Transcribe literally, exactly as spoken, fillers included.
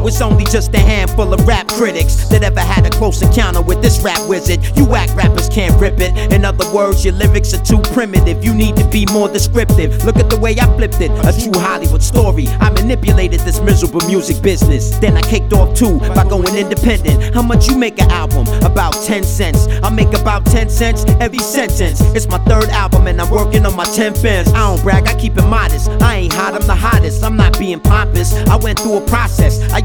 know it's only just a handful of rap critics that ever had a close encounter with this rap wizard. You whack rappers can't rip it. In other words, your lyrics are too primitive. You need to be more descriptive. Look at the way I flipped it, a true Hollywood story. I manipulated this miserable music business. Then I kicked off too by going independent. How much you make an album? About ten cents. I make about ten cents every sentence. It's my third album and I'm working on my ten fans. I don't brag, I keep it modest. I ain't hot, I'm the hottest. I'm not being pompous. I went through a process. I